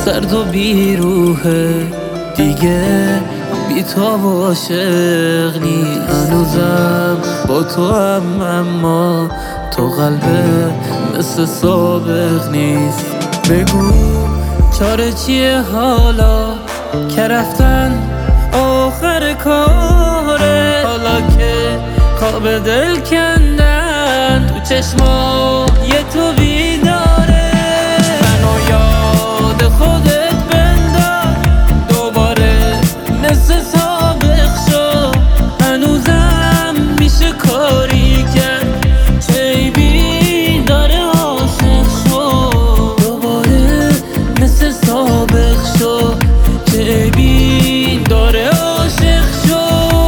سرد و بیروحه دیگه بی تو عاشق نیست. هنوزم با تو هم اما تو قلبه مثل سابق نیست. بگو چاره چیه حالا که رفتن آخر کاره، حالا که خواب دل کندن تو چشمای تو بیداره. منو یاد خودت بنداز دوباره مثل سابق شو، هنوزم میشه کاری کرد چه بیداره عاشق شو. دوباره مثل سابق شو چه بیداره عاشق شو.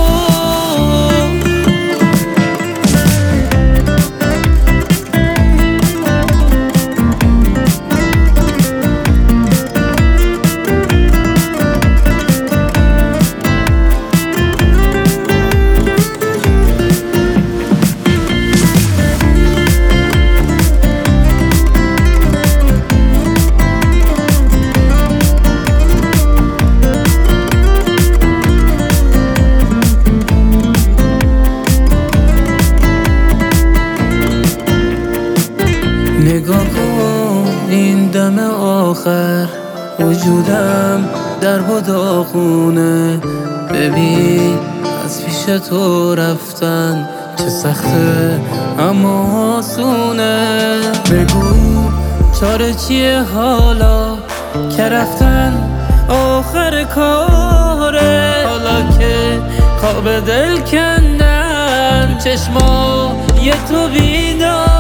نگاه کن این دم آخر وجودم در و داغونه. ببین از پیش تو رفتن چه سخته اما آسونه. بگو چاره چیه حالا که رفتن آخر کاره، حالا که خواب دل کندن چشمای تو بیدار.